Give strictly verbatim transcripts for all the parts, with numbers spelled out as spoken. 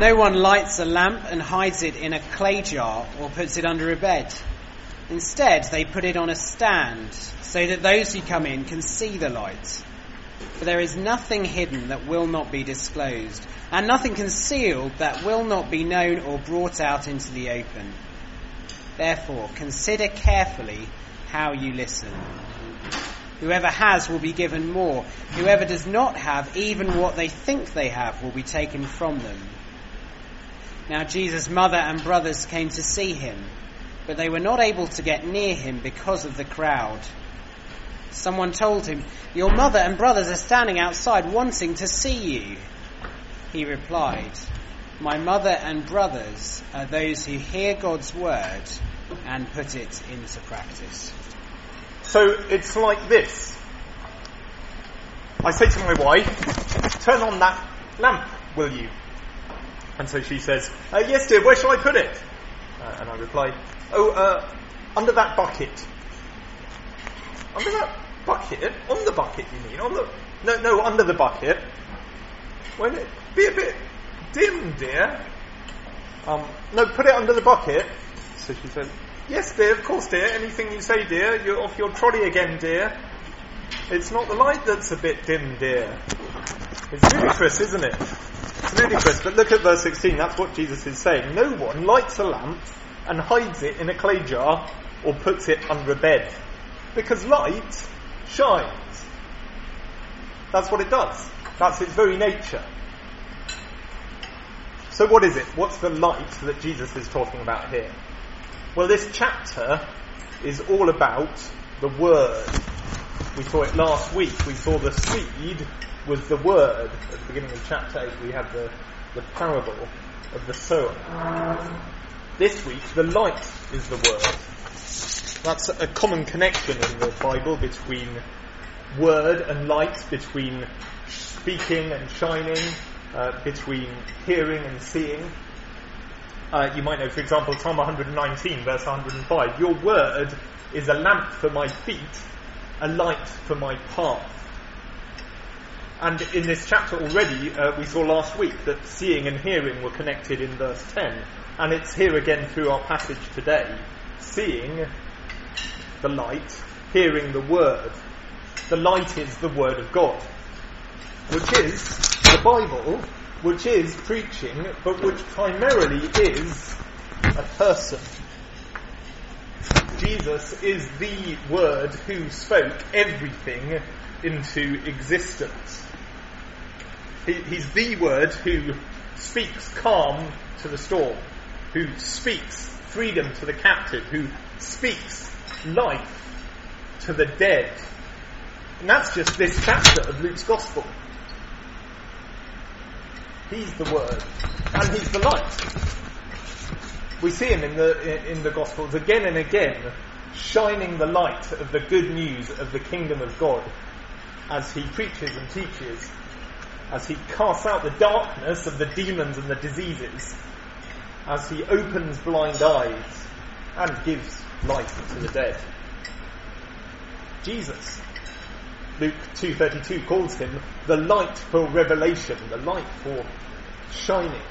No one lights a lamp and hides it in a clay jar or puts it under a bed. Instead, they put it on a stand so that those who come in can see the light. For there is nothing hidden that will not be disclosed, and nothing concealed that will not be known or brought out into the open. Therefore, consider carefully how you listen. Whoever has will be given more. Whoever does not have, even what they think they have, will be taken from them. Now Jesus' mother and brothers came to see him, but they were not able to get near him because of the crowd. Someone told him, "Your mother and brothers are standing outside wanting to see you." He replied, "My mother and brothers are those who hear God's word and put it into practice." So it's like this. I say to my wife, "Turn on that lamp, will you?" And so she says, uh, "Yes, dear, where shall I put it?" Uh, and I reply, "Oh, uh, under that bucket." Under that bucket? On the bucket, you mean? On the no, no, under the bucket. Won't it be a bit dim, dear? Um, no, put it under the bucket. So she said, "Yes, dear, of course, dear. Anything you say, dear. You're off your trolley again, dear. It's not the light that's a bit dim, dear." It's ludicrous, isn't it? It's ludicrous. But look at verse sixteen. That's what Jesus is saying. No one lights a lamp and hides it in a clay jar or puts it under a bed, because light shines. That's what it does. That's its very nature. So what is it? What's the light that Jesus is talking about here? Well, this chapter is all about the Word. We saw it last week. We saw the seed was the Word. At the beginning of chapter eight, we had the, the parable of the sower. This week, the light is the Word. That's a common connection in the Bible between Word and light, between speaking and shining, uh, between hearing and seeing. Uh, you might know, for example, Psalm one nineteen, verse one hundred five. "Your word is a lamp for my feet, a light for my path." And in this chapter already, uh, we saw last week that seeing and hearing were connected in verse ten. And it's here again through our passage today. Seeing the light, hearing the word. The light is the word of God, which is the Bible, which is preaching, but which primarily is a person. Jesus is the Word who spoke everything into existence. He, he's the Word who speaks calm to the storm, who speaks freedom to the captive, who speaks life to the dead. And that's just this chapter of Luke's Gospel. He's the Word, and He's the light. We see Him in the in the Gospels again and again, shining the light of the good news of the kingdom of God as He preaches and teaches, as He casts out the darkness of the demons and the diseases, as He opens blind eyes and gives life to the dead. Jesus, Luke two thirty-two calls Him the light for revelation, the light for shining.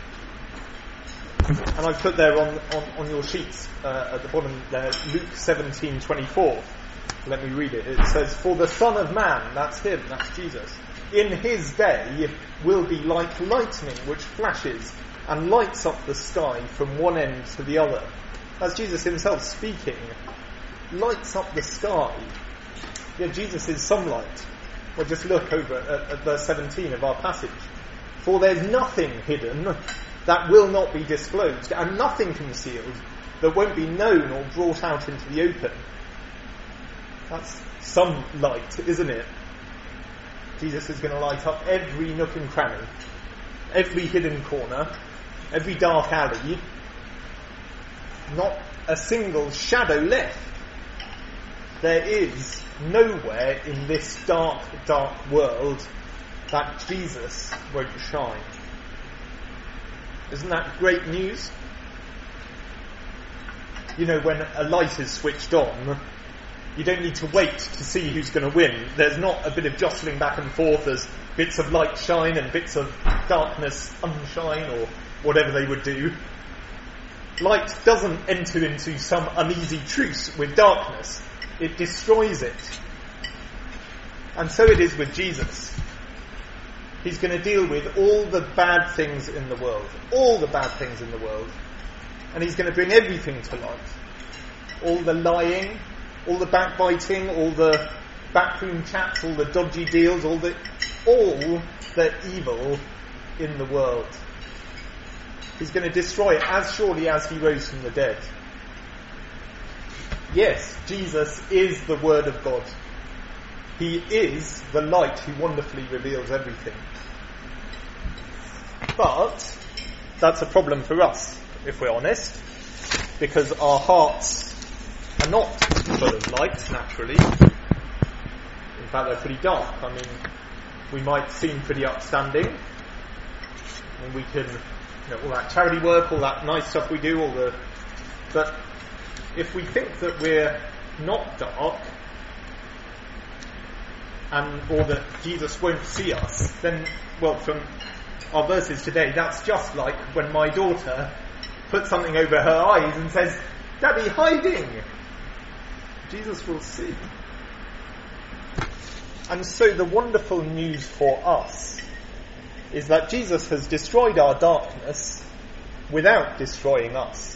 And I've put there on, on, on your sheets uh, at the bottom there, Luke seventeen twenty-four. Let me read it. It says, "For the Son of Man," that's Him, that's Jesus, "in His day will be like lightning which flashes and lights up the sky from one end to the other." That's Jesus Himself speaking. Lights up the sky. Yeah, Jesus is sunlight. Well, just look over at, at verse seventeen of our passage. "For there's nothing hidden that will not be disclosed, and nothing concealed that won't be known or brought out into the open." That's some light, isn't it? Jesus is going to light up every nook and cranny, every hidden corner, every dark alley. Not a single shadow left. There is nowhere in this dark, dark world that Jesus won't shine. Isn't that great news? You know, when a light is switched on, You don't need to wait to see who's going to win. There's not a bit of jostling back and forth as bits of light shine and bits of darkness unshine, or whatever they would do. Light doesn't enter into some uneasy truce with darkness. It destroys it. And so it is with Jesus. He's going to deal with all the bad things in the world. All the bad things in the world. And he's going to bring everything to light. All the lying, all the backbiting, all the backroom chats, all the dodgy deals, all the all the evil in the world. He's going to destroy it as surely as he rose from the dead. Yes, Jesus is the Word of God. He is the light who wonderfully reveals everything. But that's a problem for us, if we're honest, because our hearts are not full of light, naturally. In fact, they're pretty dark. I mean, we might seem pretty upstanding. I mean, we can, you know, all that charity work, all that nice stuff we do, all the... But if we think that we're not dark, and or that Jesus won't see us, then, well, from our verses today, that's just like when my daughter puts something over her eyes and says, "Daddy, hiding!" Jesus will see. And so the wonderful news for us is that Jesus has destroyed our darkness without destroying us.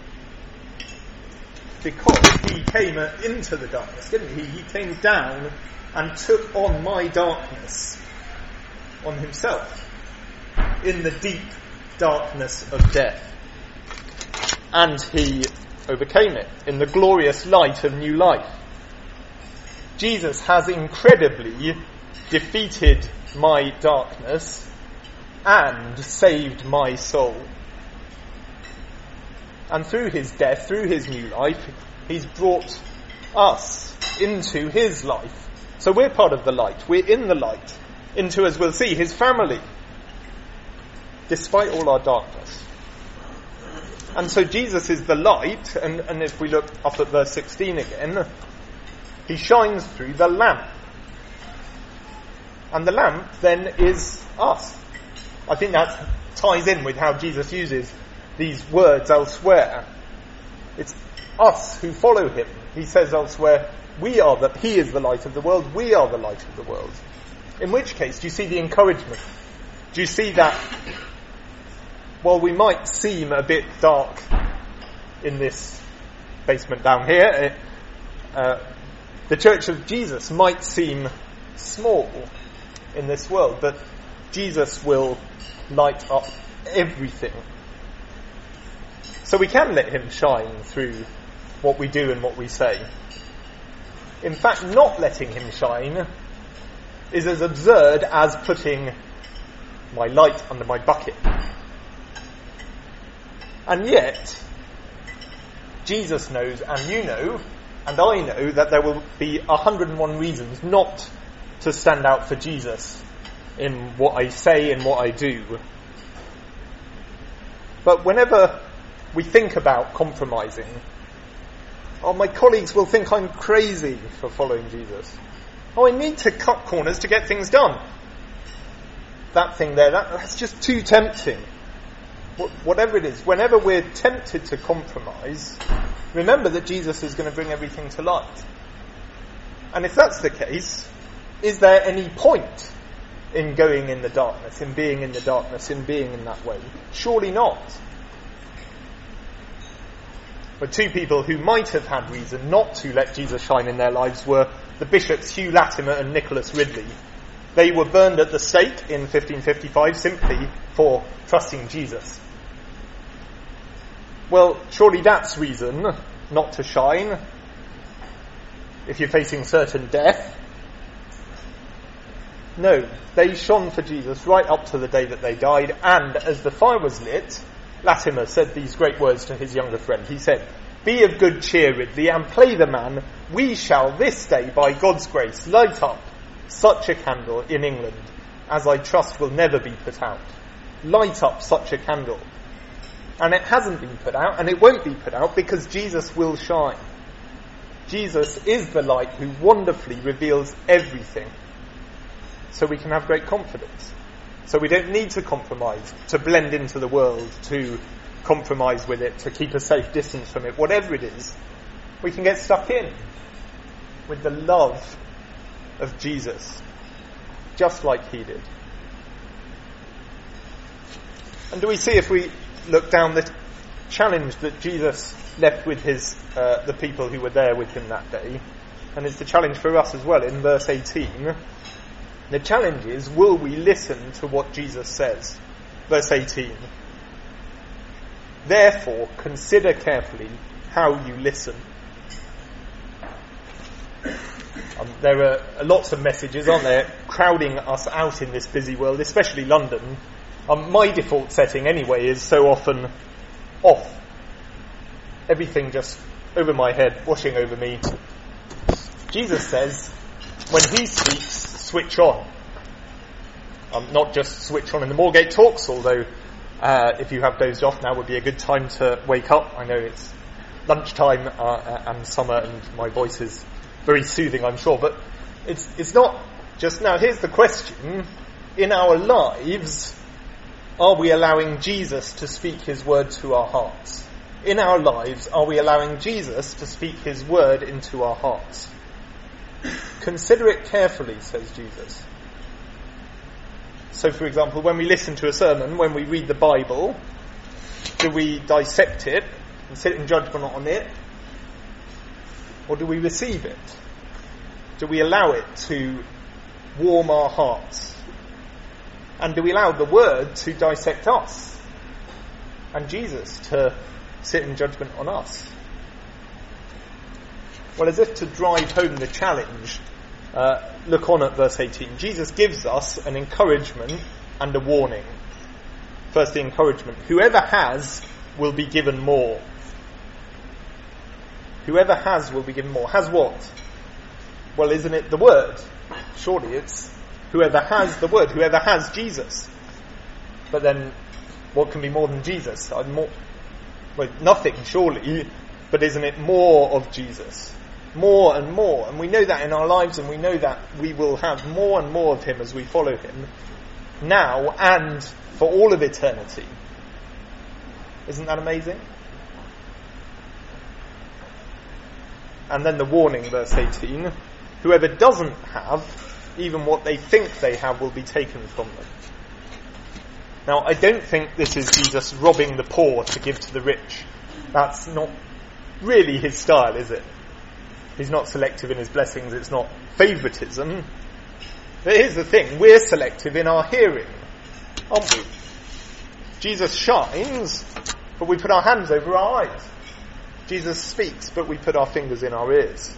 Because he came into the darkness, didn't he? He came down and took on my darkness on himself in the deep darkness of death. And he overcame it in the glorious light of new life. Jesus has incredibly defeated my darkness and saved my soul. And through his death, through his new life, he's brought us into his life. So we're part of the light. We're in the light. Into, as we'll see, his family. Despite all our darkness. And so Jesus is the light. And, and if we look up at verse sixteen again, he shines through the lamp. And the lamp then is us. I think that ties in with how Jesus uses these words elsewhere. It's us who follow him. He says elsewhere, we are the, he is the light of the world, we are the light of the world. In which case, do you see the encouragement? Do you see that, while we might seem a bit dark in this basement down here, it, uh, the Church of Jesus might seem small in this world, but Jesus will light up everything. So we can let him shine through what we do and what we say. In fact, not letting him shine is as absurd as putting my light under my bucket. And yet, Jesus knows, and you know, and I know, that there will be one hundred and one reasons not to stand out for Jesus in what I say and what I do. But whenever we think about compromising, oh, my colleagues will think I'm crazy for following Jesus. Oh, I need to cut corners to get things done. That thing there, that, that's just too tempting. Wh- whatever it is, whenever we're tempted to compromise, remember that Jesus is going to bring everything to light. And if that's the case, is there any point in going in the darkness, in being in the darkness, in being in that way? Surely not. But two people who might have had reason not to let Jesus shine in their lives were the bishops Hugh Latimer and Nicholas Ridley. They were burned at the stake in fifteen fifty-five simply for trusting Jesus. Well, surely that's reason not to shine if you're facing certain death. No, they shone for Jesus right up to the day that they died, and as the fire was lit, Latimer said these great words to his younger friend. He said, "Be of good cheer, Ridley, and play the man. We shall this day, by God's grace, light up such a candle in England as I trust will never be put out. Light up such a candle." And it hasn't been put out, and it won't be put out, because Jesus will shine. Jesus is the light who wonderfully reveals everything. So we can have great confidence. So we don't need to compromise, to blend into the world, to compromise with it, to keep a safe distance from it, whatever it is. We can get stuck in with the love of Jesus, just like he did. And do we see, if we look down, the challenge that Jesus left with his uh, the people who were there with him that day, and it's the challenge for us as well in verse eighteen. The challenge is, will we listen to what Jesus says? Verse eighteen. Therefore, consider carefully how you listen. Um, there are lots of messages, aren't there, crowding us out in this busy world, especially London. Um, my default setting anyway is so often off. Everything just over my head, washing over me. Jesus says, when he speaks, switch on. Um, not just switch on in the Moorgate talks, although uh, if you have dozed off, now would be a good time to wake up. I know it's lunchtime uh, and summer and my voice is very soothing, I'm sure, but it's it's not just now. Here's the question. In our lives, are we allowing Jesus to speak his word to our hearts? In our lives, are we allowing Jesus to speak his word into our hearts? Consider it carefully, says Jesus. So, for example, when we listen to a sermon, when we read the Bible, do we dissect it and sit in judgment on it? Or do we receive it? Do we allow it to warm our hearts? And do we allow the Word to dissect us? And Jesus to sit in judgment on us? Well, as if to drive home the challenge, uh, look on at verse eighteen. Jesus gives us an encouragement and a warning. First, the encouragement. Whoever has will be given more. Whoever has will be given more. Has what? Well, isn't it the Word? Surely it's whoever has the Word, whoever has Jesus. But then, what can be more than Jesus? I'm more, well, nothing, surely. But isn't it more of Jesus? More and more. And we know that in our lives, and we know that we will have more and more of him as we follow him, now and for all of eternity. Isn't that amazing? And then the warning, verse eighteen. Whoever doesn't have, even what they think they have will be taken from them. Now, I don't think this is Jesus robbing the poor to give to the rich. That's not really his style, is it? He's not selective in his blessings. It's not favouritism. But here's the thing. We're selective in our hearing, aren't we? Jesus shines, but we put our hands over our eyes. Jesus speaks, but we put our fingers in our ears.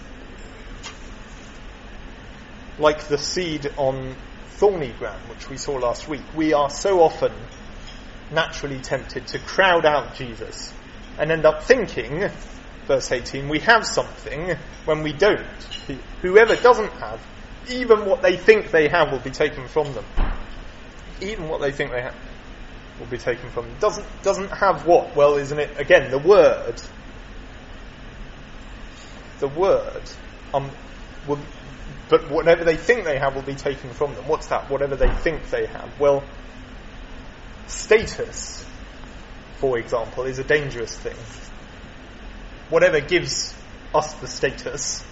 Like the seed on thorny ground, which we saw last week, we are so often naturally tempted to crowd out Jesus and end up thinking, verse eighteen, we have something when we don't. Whoever doesn't have, even what they think they have will be taken from them. Even what they think they have will be taken from them. Doesn't, doesn't have what? Well, isn't it, again, the Word. The Word. Um, will, but whatever they think they have will be taken from them. What's that? Whatever they think they have. Well, status, for example, is a dangerous thing. Whatever gives us the status,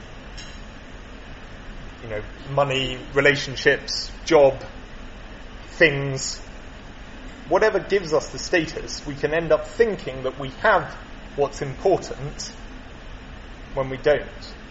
you know, money, relationships, job, things, whatever gives us the status, we can end up thinking that we have what's important when we don't.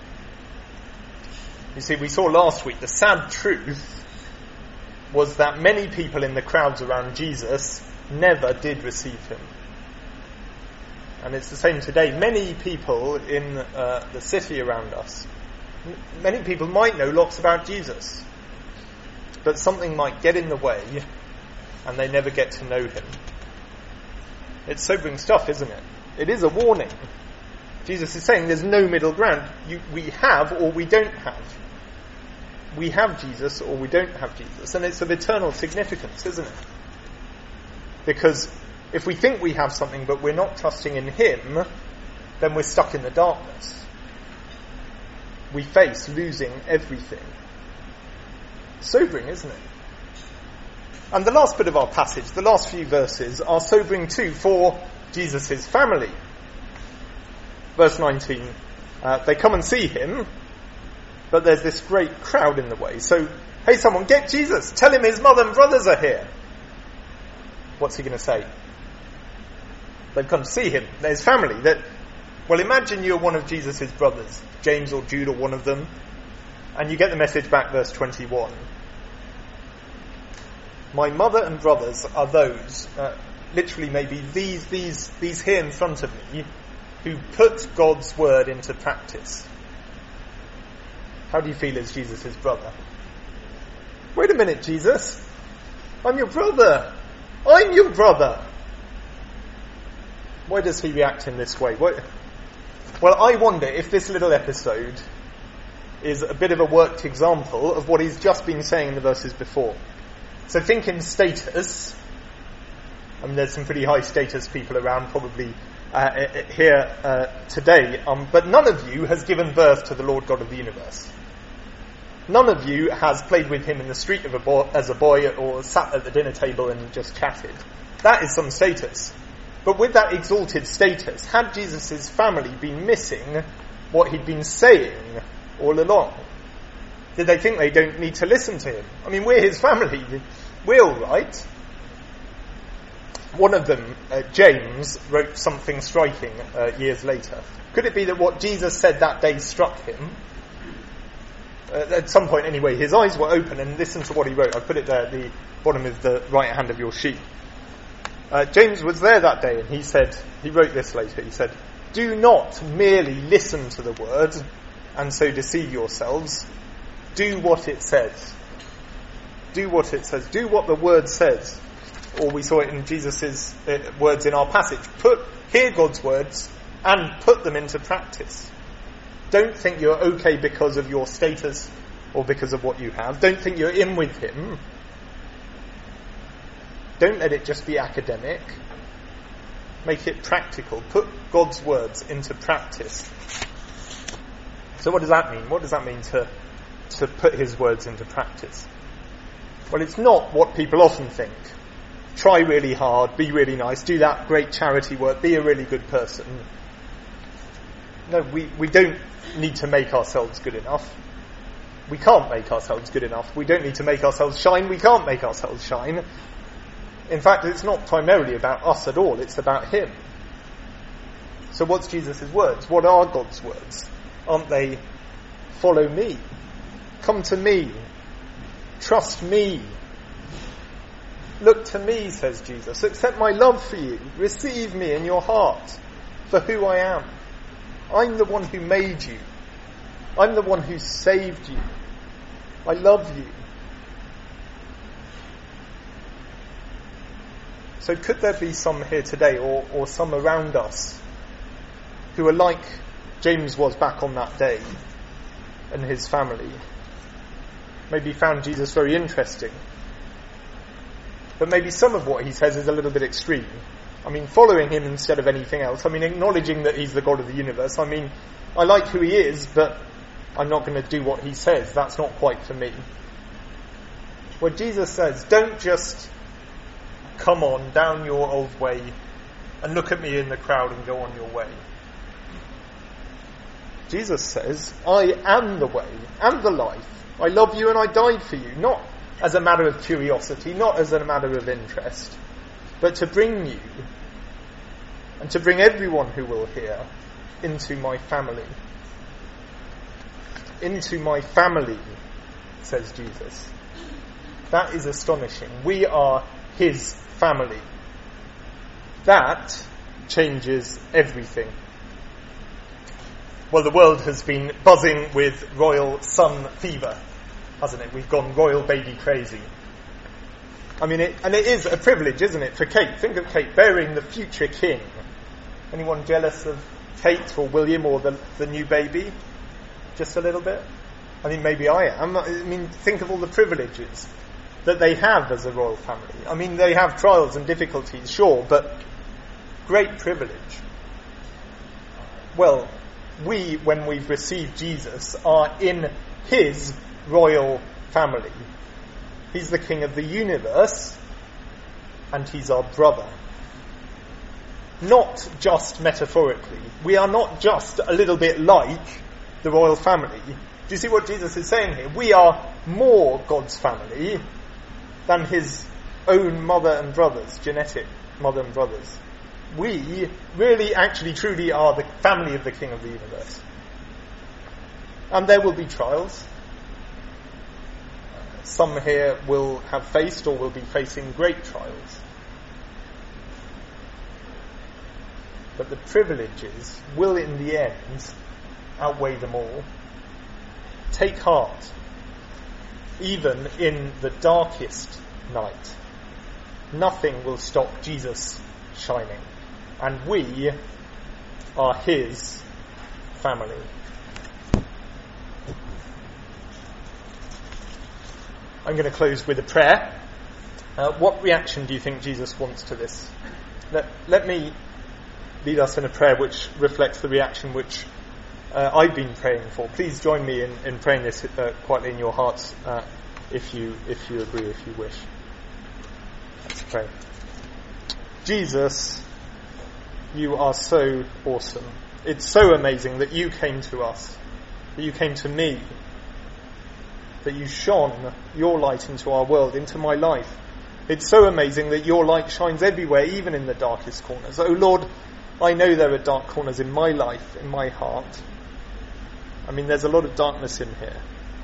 You see, we saw last week the sad truth was that many people in the crowds around Jesus never did receive him. And it's the same today. Many people in uh, the city around us, m- many people might know lots about Jesus, but something might get in the way and they never get to know him. It's sobering stuff, isn't it? It is a warning. Jesus is saying there's no middle ground. You, we have or we don't have. We have Jesus or we don't have Jesus. And it's of eternal significance, isn't it? Because if we think we have something but we're not trusting in him, then we're stuck in the darkness. we face losing everything. Sobering, isn't it? And the last bit of our passage, the last few verses, are sobering too for Jesus' family. Verse nineteen, uh, they come and see him, but there's this great crowd in the way. So, hey someone, get Jesus, tell him his mother and brothers are here. What's he going to say? They've come to see him, they're his family. That, well, imagine you're one of Jesus' brothers, James or Jude or one of them, and you get the message back, verse twenty-one. My mother and brothers are those, uh, literally maybe these, these, these here in front of me, who put God's word into practice. How do you feel as Jesus' brother? Wait a minute, Jesus. I'm your brother. I'm your brother. Why does he react in this way? What? Well, I wonder if this little episode is a bit of a worked example of what he's just been saying in the verses before. So think in status. I mean, there's some pretty high status people around probably uh, here uh, today, um, but none of you has given birth to the Lord God of the universe. None of you has played with him in the street of a boy, as a boy or sat at the dinner table and just chatted. That is some status. But with that exalted status, had Jesus' family been missing what he'd been saying all along? Did they think they don't need to listen to him? I mean, we're his family. We're all right. One of them, uh, James, wrote something striking uh, years later. Could it be that what Jesus said that day struck him? Uh, at some point anyway, his eyes were open, and listen to what he wrote. I put it there at the bottom of the right hand of your sheet. Uh, James was there that day, and he said, he wrote this later, he said, do not merely listen to the word and so deceive yourselves. Do what it says. Do what it says. Do what the word says. Or we saw it in Jesus' uh, words in our passage. Put, hear God's words and put them into practice. Don't think you're okay because of your status or because of what you have. Don't think you're in with him. Don't let it just be academic. Make it practical. Put God's words into practice. So what does that mean? What does that mean to, to put his words into practice? Well, it's not what people often think. Try really hard, be really nice, do that great charity work, be a really good person. No, we, we don't need to make ourselves good enough. We can't make ourselves good enough. We don't need to make ourselves shine. We can't make ourselves shine. In fact, it's not primarily about us at all. It's about him. So what's Jesus' words? What are God's words? Aren't they, follow me, come to me, trust me, look to me, says Jesus, accept my love for you, receive me in your heart for who I am. I'm the one who made you. I'm the one who saved you. I love you. So could there be some here today, or, or some around us, who are like James was back on that day, and his family? Maybe found Jesus very interesting. But maybe some of what he says is a little bit extreme. I mean, following him instead of anything else. I mean, acknowledging that he's the God of the universe. I mean, I like who he is, but I'm not going to do what he says. That's not quite for me. Where Jesus says, don't just come on down your old way and look at me in the crowd and go on your way. Jesus says, I am the way and the life. I love you and I died for you, not as a matter of curiosity, not as a matter of interest, but to bring you and to bring everyone who will hear into my family. Into my family, says Jesus. That is astonishing. We are his family. That changes everything. Well, the world has been buzzing with royal son fever, hasn't it? We've gone royal baby crazy. I mean, it, and it is a privilege, isn't it, for Kate? Think of Kate bearing the future king. Anyone jealous of Kate or William or the, the new baby? Just a little bit? I mean, maybe I am. I mean, think of all the privileges that they have as a royal family. I mean, they have trials and difficulties, sure, but great privilege. Well, we, when we've received Jesus, are in his royal family. He's the king of the universe, and he's our brother. Not just metaphorically. We are not just a little bit like the royal family. Do you see what Jesus is saying here? We are more God's family than his own mother and brothers, genetic mother and brothers. We really, actually, truly are the family of the King of the universe. And there will be trials. Some here will have faced or will be facing great trials. But the privileges will, in the end, outweigh them all. Take heart, even in the darkest night. Nothing will stop Jesus shining. And we are his family. I'm going to close with a prayer. Uh, what reaction do you think Jesus wants to this? Let, let me lead us in a prayer which reflects the reaction which uh, I've been praying for. Please join me in, in praying this uh, quietly in your hearts uh, if you if you agree, if you wish. Let's pray. Jesus, you are so awesome. It's so amazing that you came to us, that you came to me, that you shone your light into our world, into my life. It's so amazing that your light shines everywhere, even in the darkest corners. Oh Lord, I know there are dark corners in my life, in my heart. I mean, there's a lot of darkness in here.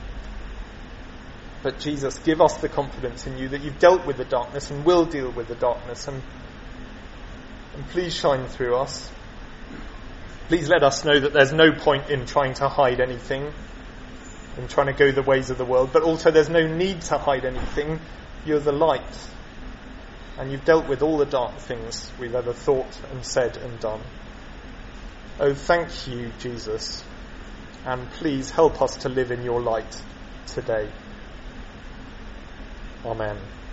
But Jesus, give us the confidence in you that you've dealt with the darkness and will deal with the darkness. And, and please shine through us. Please let us know that there's no point in trying to hide anything, in trying to go the ways of the world. But also there's no need to hide anything. You're the light. And you've dealt with all the dark things we've ever thought and said and done. Oh, thank you, Jesus. And please help us to live in your light today. Amen.